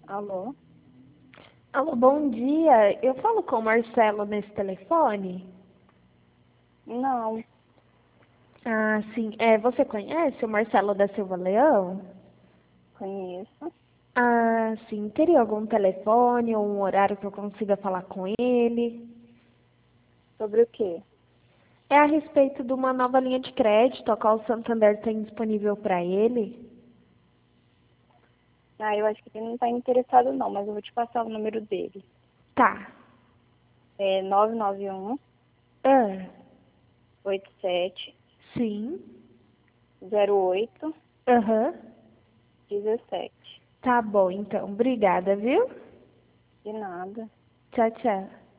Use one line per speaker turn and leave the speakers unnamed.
Alô?
Alô, bom dia. Eu falo com o Marcelo nesse telefone?
Não,
Ah, sim. Você conhece o Marcelo da Silva Leão?
conheço.
Ah, sim. Teria algum telefone ou um horário que eu consiga falar com ele?
Sobre o quê?
É a respeito de uma nova linha de crédito, a qual o Santander tem disponível para ele.
Ah, eu acho que ele não está interessado não, mas eu vou te passar o número dele.
Tá.
É 991
Ah,
87
sim.
08
Aham.
17.
Tá bom, então. Obrigada, viu?
De nada.
Tchau, tchau.